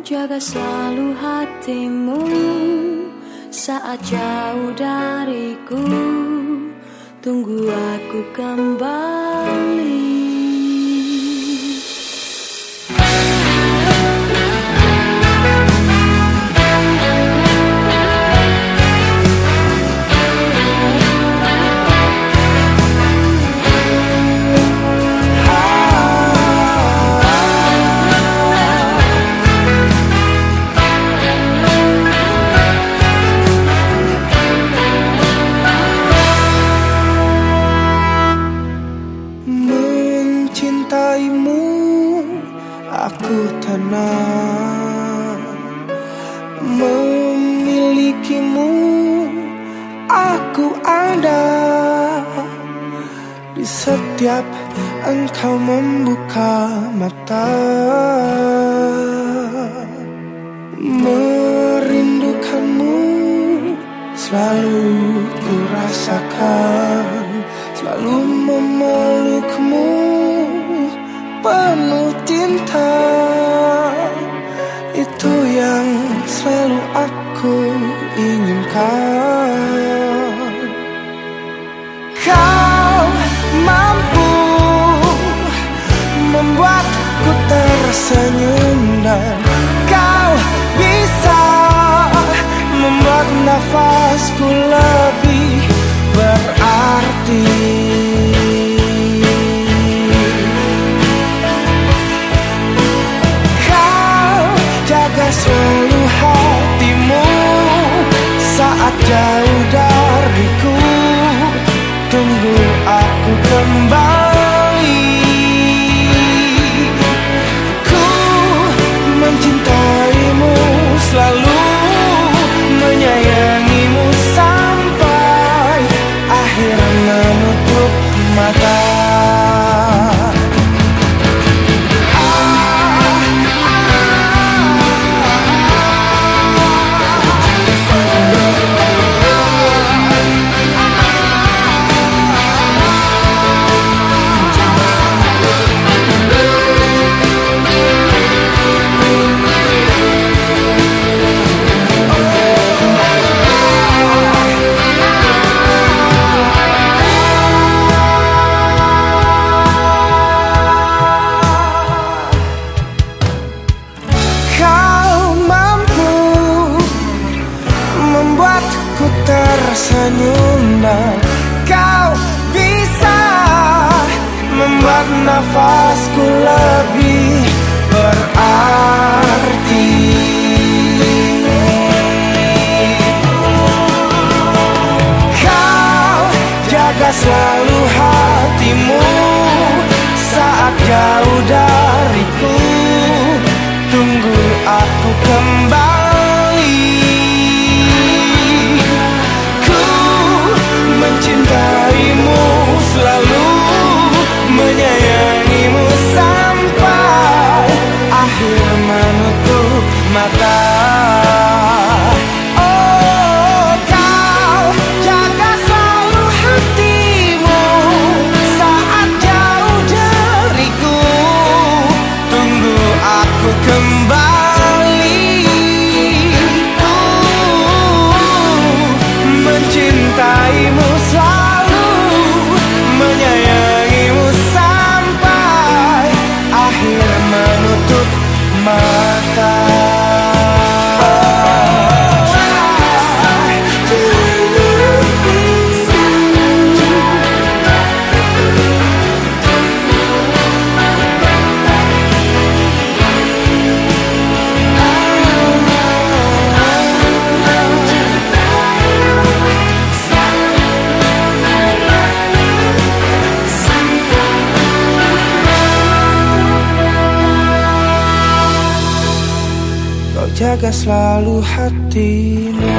jaga selalu hatimu saat jauh dariku. Tunggu aku kembali. Aku tenang memilikimu, aku ada di setiap engkau membuka mata. Merindukanmu selalu ku rasakan, selalu memelukmu penuh cinta. Itu yang selalu aku inginkan. Kau mampu membuatku tersenyum, dan kau bisa membuat nafasku lebih berarti. Selalu hatimu saat jauh dariku. Tunggu aku kembali. Ku mencintaimu, selalu menyayangimu sampai akhir menutup mata. Tersenyum, dan kau bisa membuat nafasku lebih berarti. Kau jaga selalu hatimu saat jauh dariku. Tunggu aku kembali. Mencintaimu, selalu menyayangimu sampai akhir menutup mata. Oh, kau jaga selalu hatimu saat jauh dariku. Tunggu aku kembali. Mencintaimu, selalu menyayangimu sampai akhir menutup mata. Jaga selalu hatimu.